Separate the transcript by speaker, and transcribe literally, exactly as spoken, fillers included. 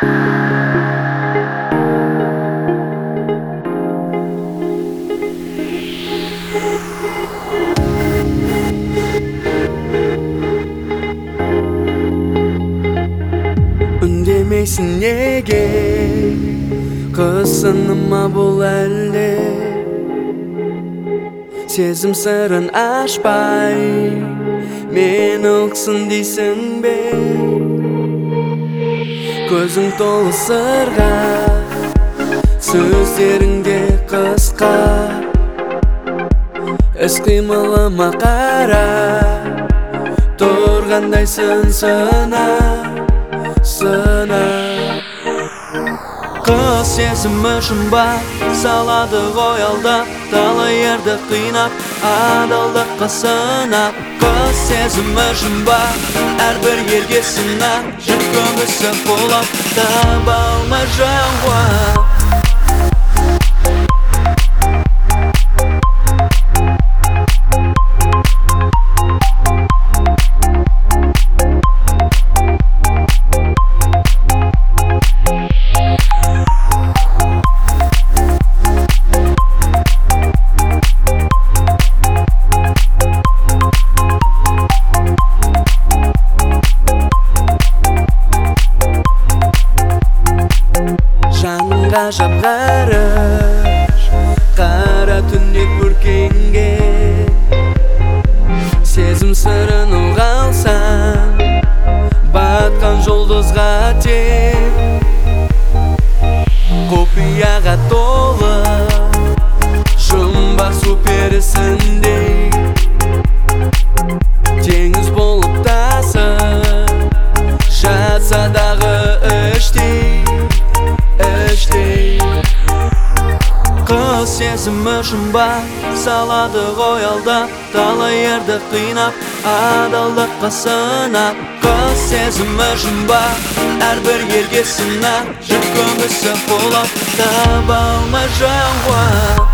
Speaker 1: Ündemeysin nege, kısınma bul әлде. Сезім сырын ашпай, мен ұқсын дейсің бе? Көзің толы сырға, сөздеріңде қысқа. Іс-қимылыма қара, тұрғандайсың сына, сына. Қыз сезімі жұмбақ, салады ғой алдап, талай ерді қинап, адалдыққа сынап. Қыз сезімі жұмбақ, әрбір елге сынақ, жік көмісі қолап, таба алмай жауап. Ғажап ғарыш, қара түнек бүркенген. Сезім сырын ұға алсам, батқан жұлдызға тең. Құпияға толы, жұмбақ су перісіндей. Теңіз болып тасып, жатса дағы іштей. Қыз сезімі жұмбақ, салады ғой алдап, талай ерді қинап, адалдыққа сынап. Қыз сезімі жұмбақ, әрбір елге сынақ, жік көмісі қолап, таба алмай жауап.